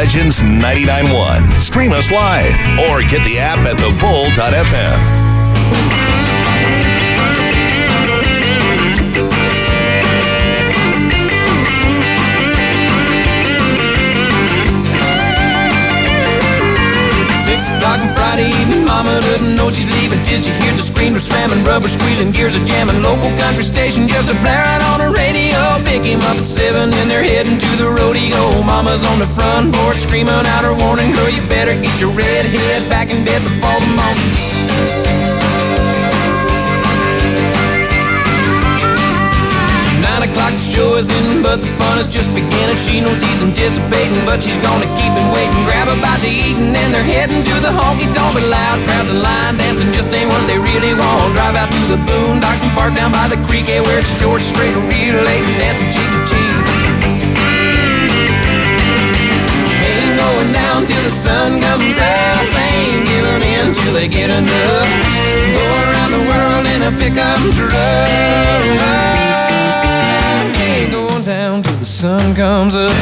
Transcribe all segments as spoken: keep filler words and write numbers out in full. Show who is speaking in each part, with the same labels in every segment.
Speaker 1: Legends ninety-nine point one. Stream us live or get the app at the bull dot f m.
Speaker 2: Six o'clock on Friday evening, mama doesn't know she's leaving till she hears the screamers slamming, rubber squealing, gears are jamming. Local country station just a blaring on the radio. Pick him up at seven and they're heading to the rodeo. Mama's on the front porch screaming out her warning, girl, you better get your red head back in bed before the morning. Nine o'clock the show is in, but the fun is just beginning. She knows he's anticipating, but she's gonna keep him waiting. Grab a bite to eat and then they're heading to the honky tonk. But loud crowds and line dancing just ain't what they really want. Drive out to the boondocks and park down by the creek, yeah, where it's George Strait, real late and dancing cheek to cheek. Ain't going down till the sun comes up, ain't giving in till they get enough. Go around the world in a pickup truck, going down till the sun comes up.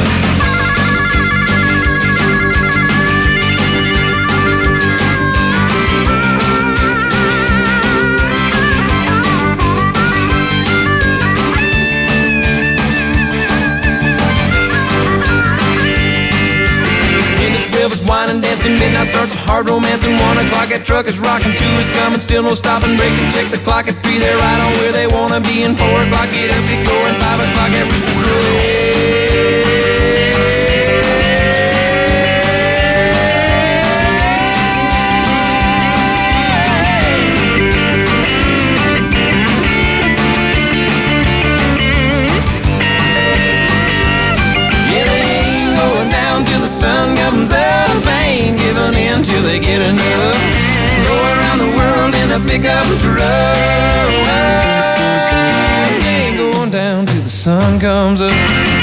Speaker 2: Was wine dancing, midnight starts a hard romance, and one o'clock that truck is rocking, two is coming, still no stopping, break to check the clock at three, they're right on where they wanna be, and four o'clock get up, get going, five o'clock that rooster's crowing. Sun comes up, ain't giving in till they get enough. Go around the world in a pickup truck, ain't going down till the sun comes up.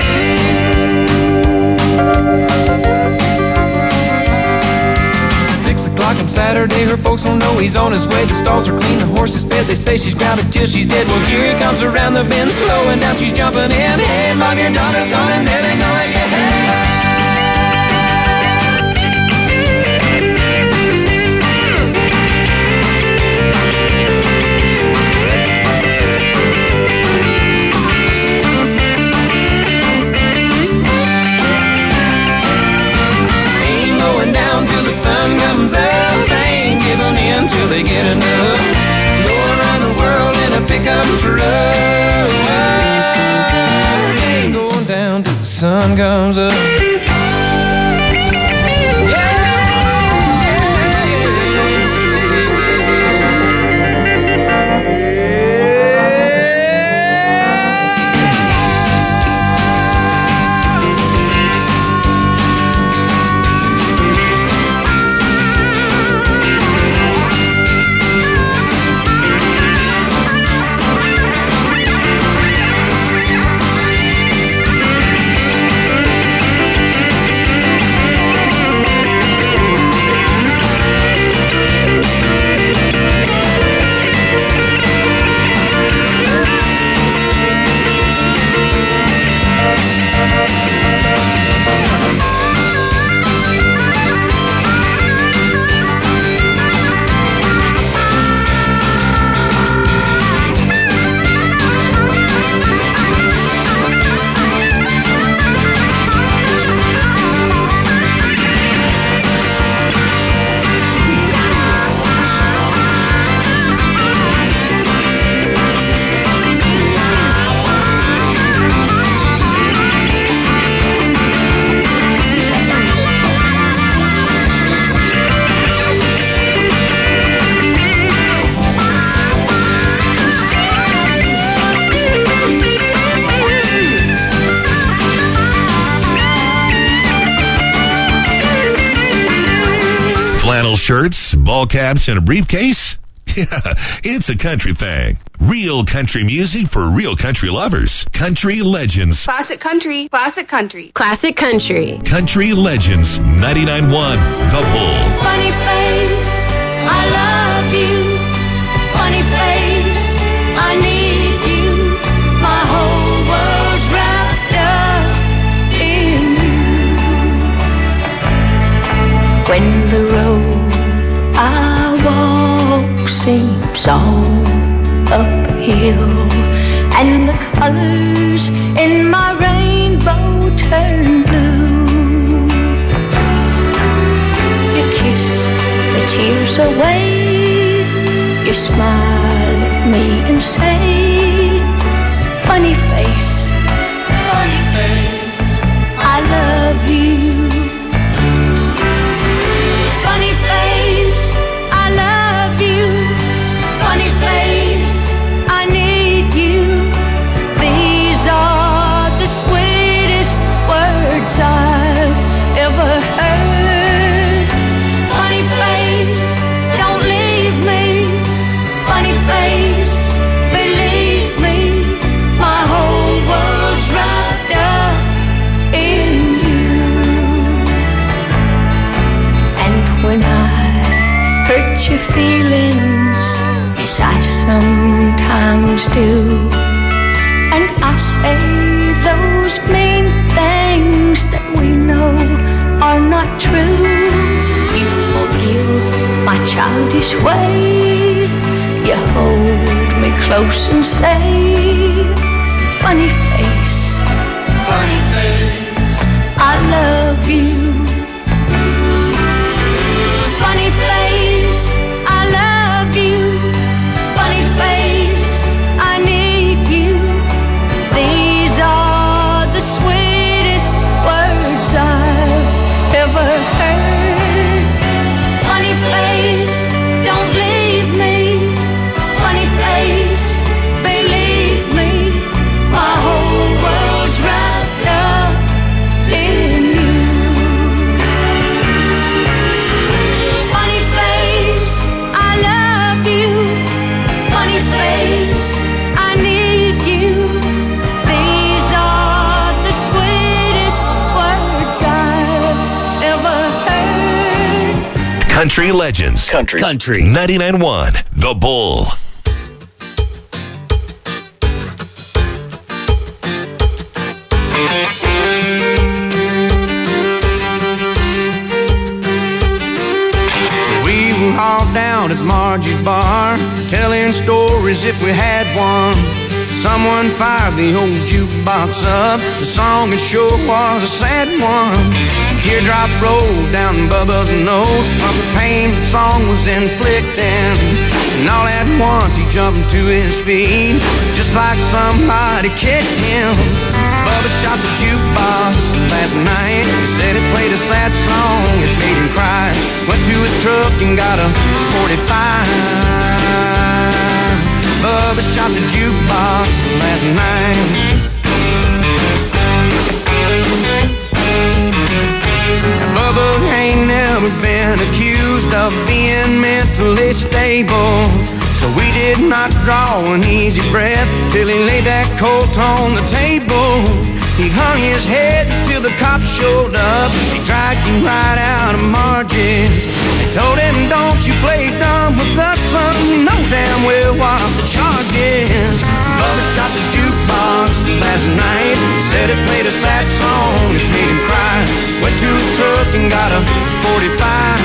Speaker 2: Six o'clock on Saturday, her folks don't know he's on his way. The stalls are clean, the horse is fed, they say she's grounded till she's dead. Well, here he comes around the bend, slowing down, she's jumping in. Hey, mom, your daughter's gone and there they go again. Sun comes up, ain't giving in till they get enough. Go around the world in a pickup truck, ain't going down till the sun comes up.
Speaker 1: Flannel shirts, ball caps, and a briefcase? Yeah, it's a country thing. Real country music for real country lovers. Country Legends.
Speaker 3: Classic country. Classic country.
Speaker 4: Classic country.
Speaker 1: Country Legends ninety-nine point one. The Bull.
Speaker 5: Funny face, I love you. Funny face, I need you. My whole world's wrapped up in you. when the road I walk seems all uphill, and the colors in my rainbow turn blue. You kiss the tears away, you smile at me and say, funny face, funny face, I love you. Funny face, I love you. Funny face, I need you. These are the sweetest words I've ever heard. Funny face, don't leave me. Funny face, believe me, my whole world's wrapped up in you. And when I hurt your feelings, yes I sometimes do, and I say those mean things that we know are not true, you forgive my childish way, you hold me close and say, funny face, funny face, I love you. Funny face, I love you. Funny face, I need you. These are the sweetest words I've ever heard. Funny face, don't leave me. Funny face, believe me, my whole world's wrapped up in you. Funny face, I love you. Funny face, I need you. These are the sweetest words I've ever heard.
Speaker 1: Country Legends.
Speaker 4: Country.
Speaker 6: Country.
Speaker 1: ninety-nine point one The Bull.
Speaker 7: We were all down at Margie's bar, telling stories if we had one. Someone fired the old jukebox up. The song it sure was a sad one. A teardrop rolled down Bubba's nose from the pain the song was inflicting. And all at once he jumped to his feet, just like somebody kicked him. Bubba shot the jukebox last night. He said it played a sad song, it made him cry. Went to his truck and got a forty-five. Bubba shot the jukebox last night. Now, Bubba ain't never been accused of being mentally stable, so we did not draw an easy breath till he laid that colt on the table. He hung his head till the cops showed up. They dragged him right out of Margie's. They told him, don't you play dumb with us, son. You know damn well what the charge is. Bubba shot the jukebox last night. Said it played a sad song, it made him cry. Went to his truck and got a forty-five.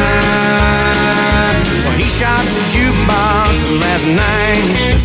Speaker 7: Well, he shot the jukebox last night.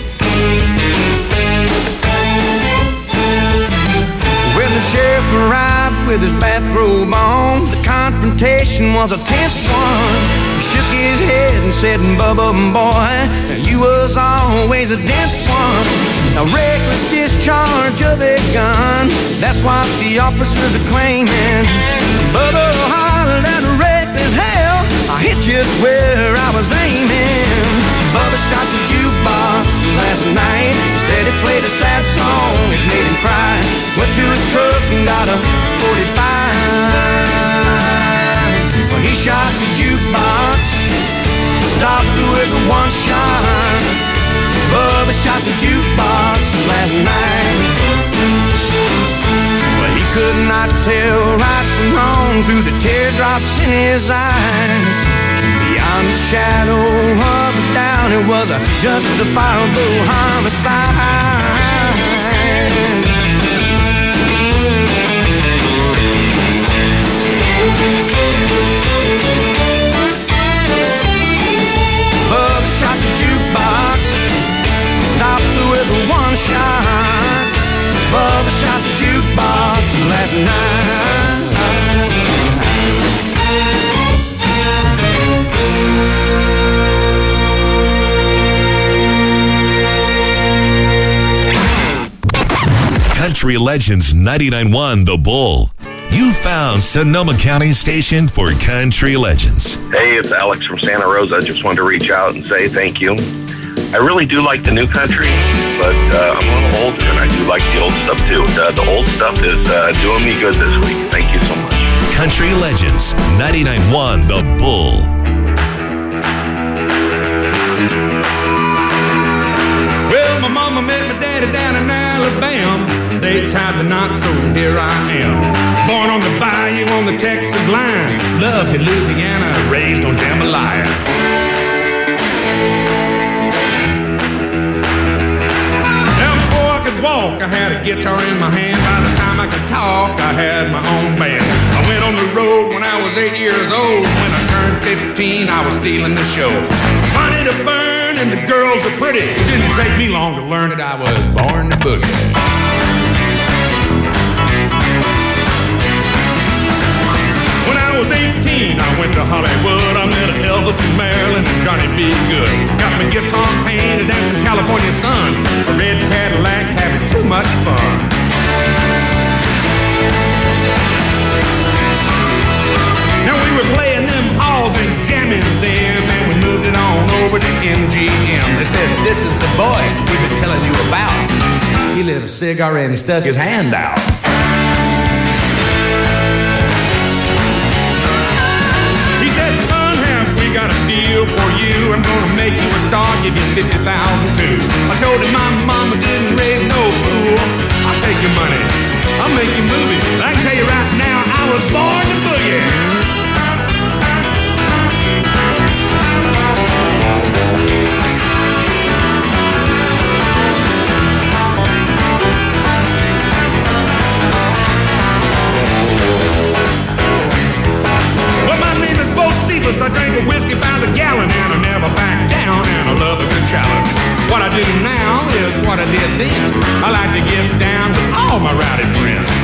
Speaker 7: When the sheriff arrived with his bathrobe on, the confrontation was a tense one. He shook his head and said, Bubba, boy, you was always a dense one. A reckless discharge of a gun, that's what the officers are claiming. Bubba hollered at reckless hell, I hit just where I was aiming. Bubba shot the jukebox last night. He said it played a sad song, it made him cry. Went to his truck and got a forty-five. Well, he shot the jukebox, stopped with a one shot. Bubba shot the jukebox last night. Well, he could not tell right from wrong through the teardrops in his eyes. Beyond the shadow of a doubt, it was a justifiable homicide.
Speaker 1: Country Legends ninety-nine point one The Bull. You found Sonoma County's station for Country Legends.
Speaker 4: Hey, it's Alex from Santa Rosa. I just wanted to reach out and say thank you. I really do like the new country, but uh, I'm a little older and I do like the old stuff too. The, the old stuff is uh, doing me good this week. Thank you so much.
Speaker 1: Country Legends ninety-nine point one The Bull.
Speaker 6: Well, my mama met my daddy down in Alabama. They tied the knot, so here I am. Born on the bayou on the Texas line. Loved in Louisiana, raised on jambalaya. Now before I could walk, I had a guitar in my hand. By the time I could talk, I had my own band. I went on the road when I was eight years old. When I turned fifteen, I was stealing the show. Money to burn and the girls are pretty. It didn't take me long to learn that I was born to boogie. When I was eighteen, I went to Hollywood. I met Elvis and Marilyn and Johnny B. Good. Got my guitar painted and some California sun. A red Cadillac, having too much fun. Now we were playing them halls and jamming them, and we moved it on over to M G M. They said, this is the boy we've been telling you about. He lit a cigar and he stuck his hand out. He said, son, have we got a deal for you? I'm gonna make you a star, give you fifty thousand too. I told him my mama didn't raise no fool. I'll take your money, I'll make you movies. I can tell you right now, I was born to boogie. I drink a whiskey by the gallon and I never back down, and I love a good challenge. What I do now is what I did then. I like to get down with all my rowdy friends.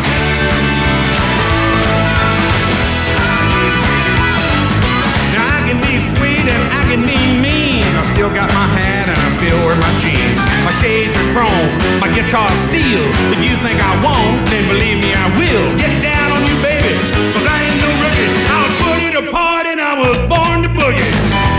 Speaker 6: Now I can be sweet and I can be mean. I still got my hat and I still wear my jeans. My shades are chrome, my guitar's steel. If you think I won't, then believe me I will. Get down on you, baby, cause I ain't no rookie. I'll put it apart and I was born to boogie.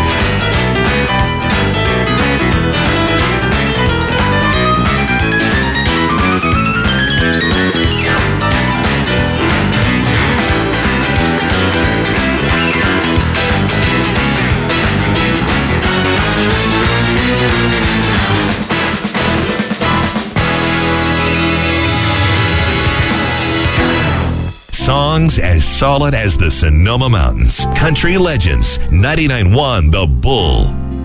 Speaker 1: Songs as solid as the Sonoma Mountains. Country Legends ninety-nine point one The Bull.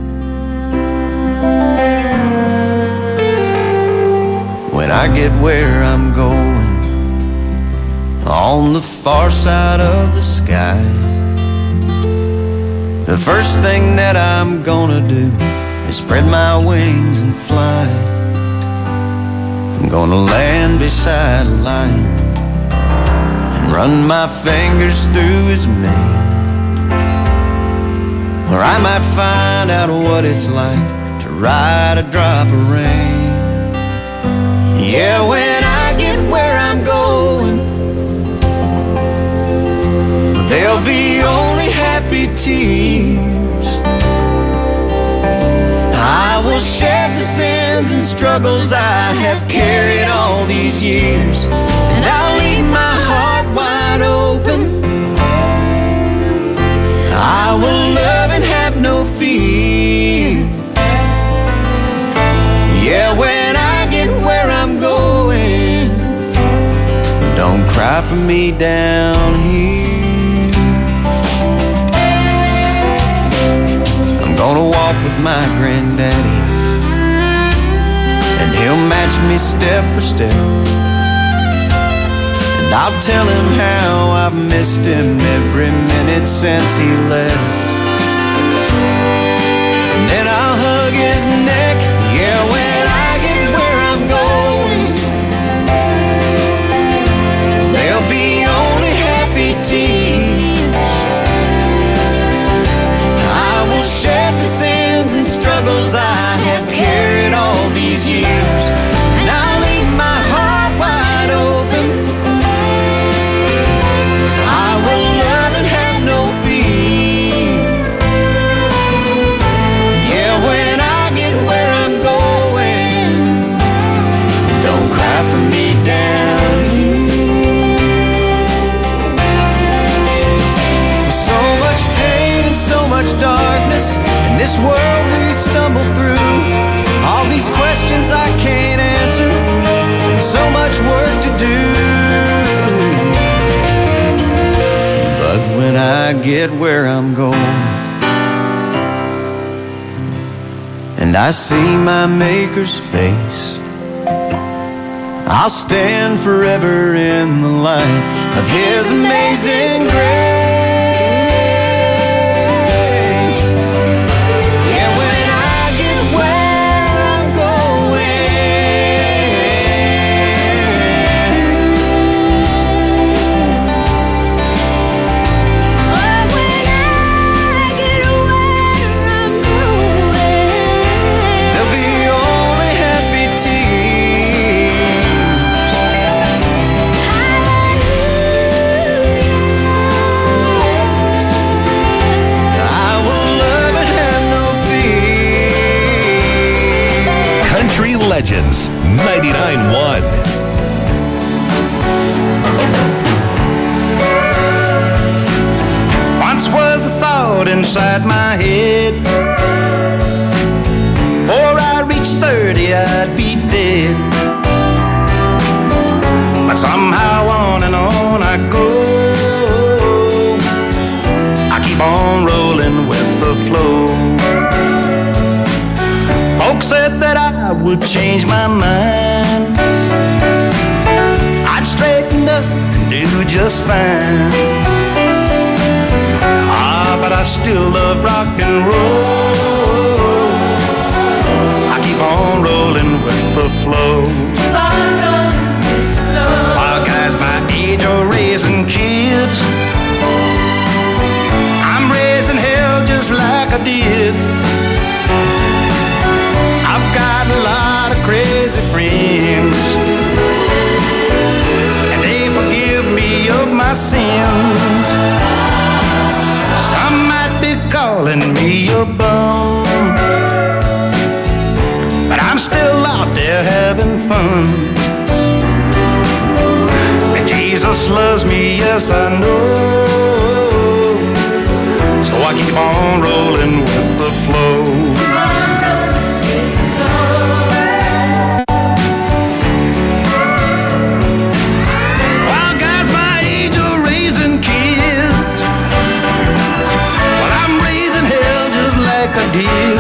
Speaker 7: When I get where I'm going, on the far side of the sky, the first thing that I'm gonna do is spread my wings and fly. I'm gonna land beside a lion, run my fingers through his mane, or I might find out what it's like to ride a drop of rain. Yeah, when I get where I'm going, there'll be only happy tears. I will shed the sins and struggles I have carried all these years, and I'll leave my heart wide open. I will love and have no fear. Yeah, when I get where I'm going, don't cry for me down here. I'm gonna walk with my granddaddy, and he'll match me step for step. I'll tell him how I've missed him every minute since he left, and then I'll hug his neck. Yeah, when I get where I'm going, there'll be only happy tears. I will shed the sins and struggles I have carried all these years, and I'll leave my heart wide this world we stumble through, all these questions I can't answer, so much work to do. But when I get where I'm going, and I see my Maker's face, I'll stand forever in the light of His amazing grace. Yeah, when I get where I'm going, oh, when I get where I'm going, there'll be only happy tears. I will love and have no fear.
Speaker 1: Country Legends ninety-nine point one.
Speaker 7: Once was a thought inside my head, before I reached thirty I'd be dead. But somehow on and on I go, I keep on rolling with the flow. Folks said that I would change my mind, I'd straighten up and do just fine. Ah, but I still love rock and roll, I keep on rolling with the flow. While guys my age are raising kids, I'm raising hell just like I did. I've got a lot of crazy friends, and they forgive me of my sins. Some might be calling me a bum, but I'm still out there having fun. And Jesus loves me, yes I know, so I keep on rolling with the flow. While guys my age are raising kids, well I'm raising hell just like I did.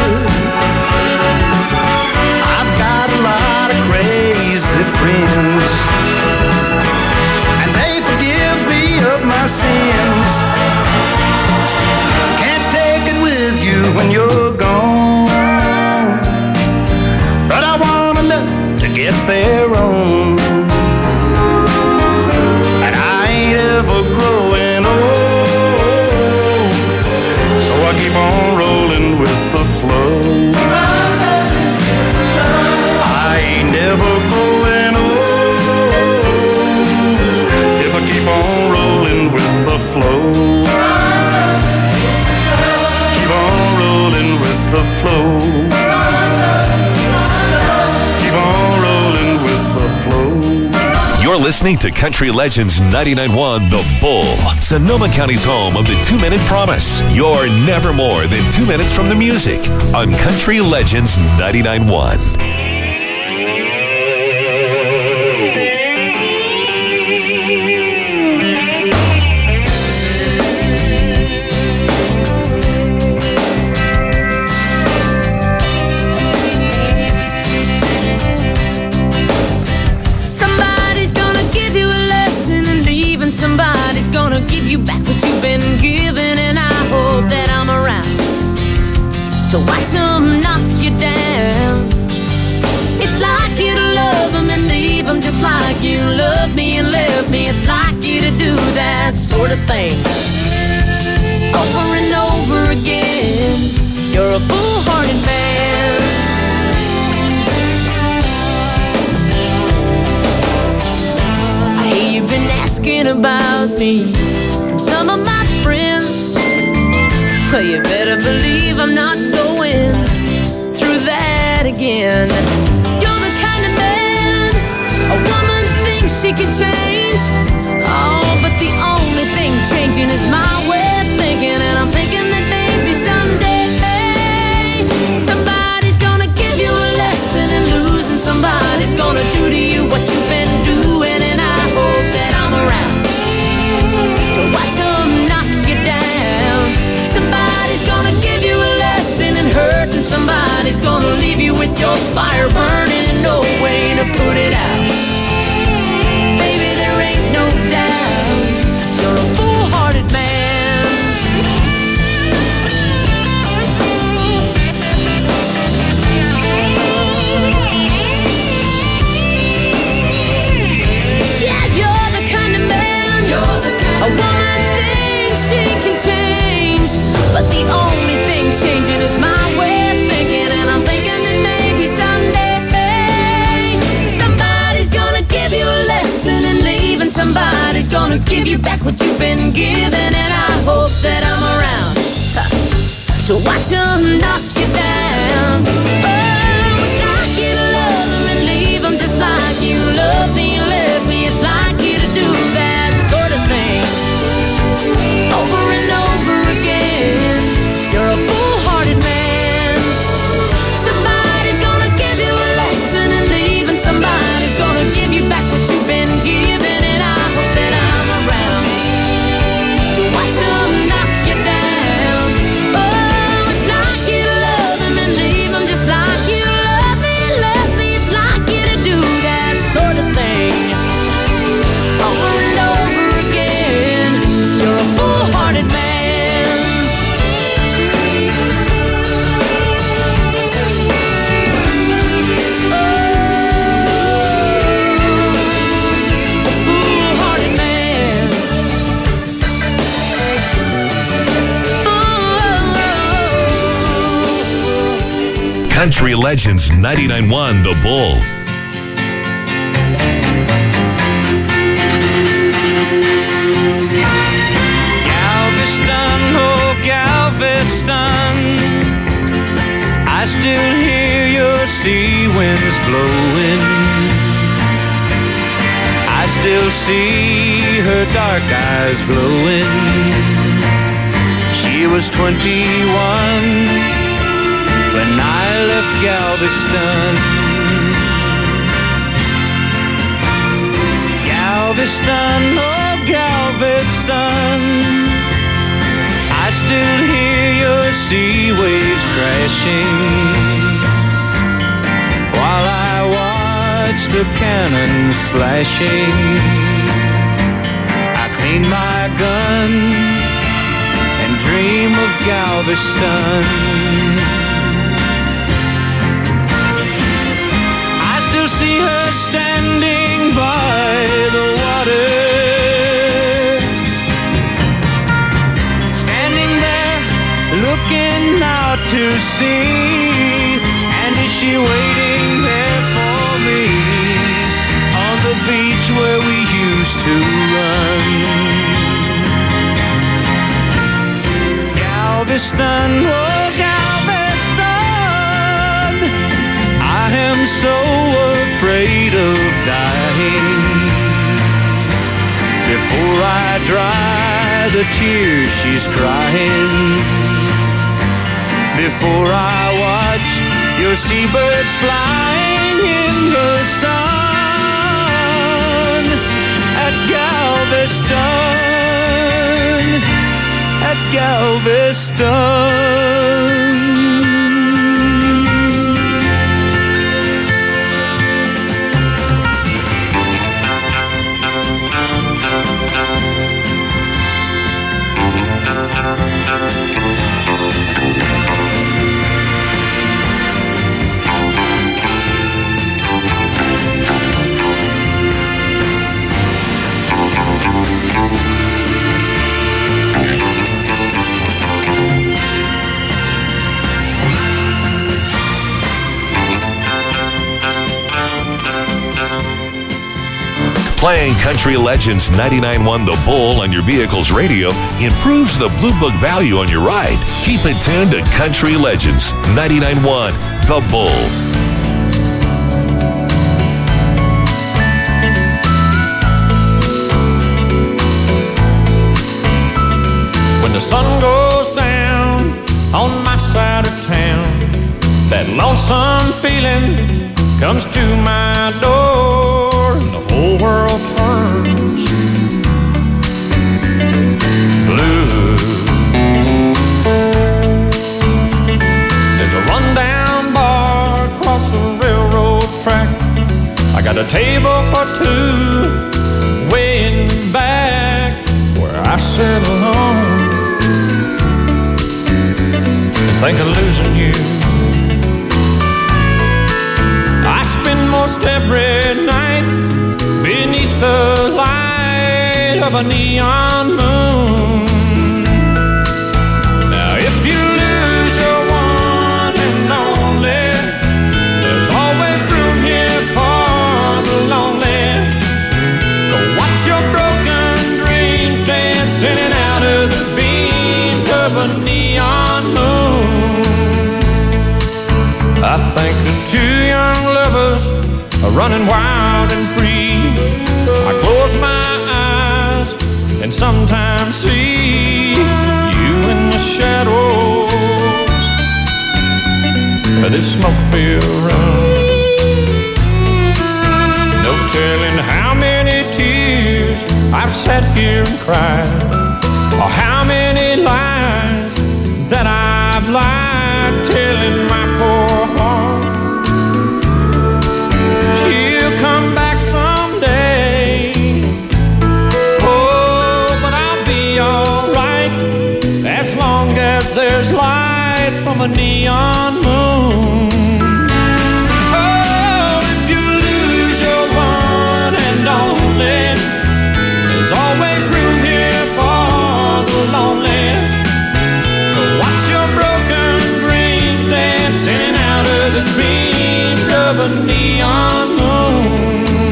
Speaker 7: I've got a lot of crazy friends, and they forgive me of my sins. Can't take it with you when you're gone, but I want enough to get there on. And I ain't ever growing old, so I keep on rolling with the flow. I ain't never growing old if I keep on rolling with the flow. Keep on rolling with the flow. Keep on rolling with the flow.
Speaker 1: You're listening to Country Legends ninety-nine point one The Bull, Sonoma County's home of the two-minute promise. You're never more than two minutes from the music on Country Legends ninety-nine point one.
Speaker 5: Somebody's gonna give you a lesson, and leaving somebody's gonna give you back what you've been given. And I hope that I'm around to watch them knock you down. It's like you to love them and leave them just like you loved me and left me. It's like you to do that sort of thing over and over again. You're a foolhardy man. I hear you've been asking about me from some of my friends. Well, you better believe I'm not going through that again. You're the kind of man a woman thinks she can change. Oh, but the only thing changing is my way of thinking. And I'm thinking that maybe someday fire burning and no way to put it out. Baby, there ain't no doubt you're a foolhardy man. Yeah, you're the kind of man, you're the kind a woman thinks she can change, but the only thing changing is my way of thinking, and I'm thinking that maybe someday somebody's gonna give you a lesson, and leaving somebody's gonna give you back what you've been given, and I hope that I'm around huh, to watch them knock you down. Oh, it's like you to love them and leave them just like you love me and left me. It's like you to do that sort of thing over and over again. You're a foolhardy man. Somebody's gonna give you a lesson, and leaving somebody's gonna give you back what you've been given, and I hope that I'm around to watch them knock you down. Oh, it's like you to love them and leave them just like you love me, love me. It's like you to do that sort of thing over and over again. You're a foolhardy man.
Speaker 1: Country Legends ninety-nine point one The Bull.
Speaker 8: Galveston, oh Galveston, I still hear your sea winds blowing. I still see her dark eyes glowing. She was twenty-one when I left Galveston. Galveston, oh Galveston, I still hear your sea waves crashing while I watch the cannons flashing. I clean my gun and dream of Galveston. See her standing by the water, standing there looking out to sea. And is she waiting there for me on the beach where we used to run? Galveston, oh Galveston, I am so afraid of dying before I dry the tears she's crying, before I watch your seabirds flying in the sun at Galveston, at Galveston.
Speaker 1: Playing Country Legends ninety-nine point one The Bull on your vehicle's radio improves the Blue Book value on your ride. Keep it tuned to Country Legends ninety-nine point one The Bull.
Speaker 6: When the sun goes down on my side of town, that lonesome feeling comes to my door, and the whole world turns blue. There's a rundown bar across the river
Speaker 8: think of losing you. I spend most every night beneath the light of a neon moon. Now if you lose your one and only, there's always room here for the lonely. Go watch your broken dreams dance in and out of the beams of a neon moon. I think of two young lovers running wild and free. I close my eyes and sometimes see you in the shadows of this smoke-filled room. No telling how many tears I've sat here and cried, or how many lies that I've lied, telling my poor heart she'll come back someday. Oh, but I'll be alright as long as there's light from a neon moon. Oh, if you lose your one and only, there's always room here for the lonely. So watch your broken dreams dance in and out of the beams of a neon moon.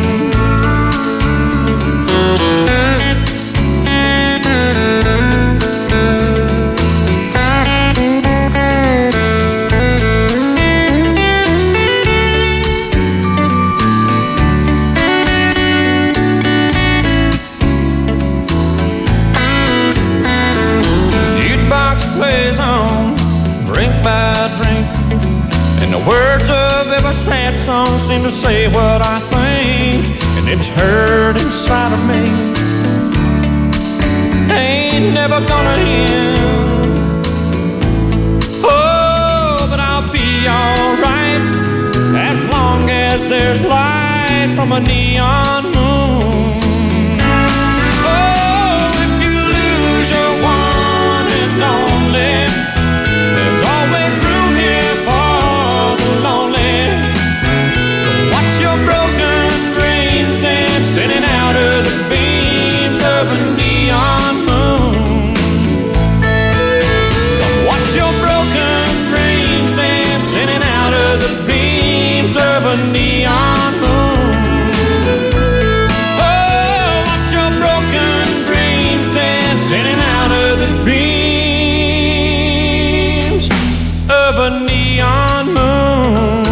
Speaker 8: Words of every sad song seem to say what I think, and it's heard inside of me. Ain't never gonna end. Oh, but I'll be alright as long as there's light from a neon moon. Oh, if you lose your one and only, there's always room here for in and out of the beams of a neon moon. Come watch your broken dreams dance in and out of the beams of a neon moon. Oh, watch your broken dreams dance in and out of the beams of a neon moon.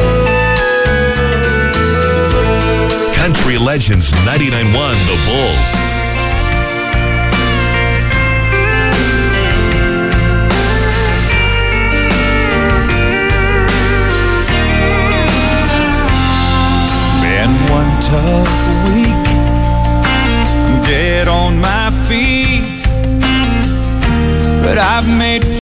Speaker 1: Legends ninety-nine point one The Bull.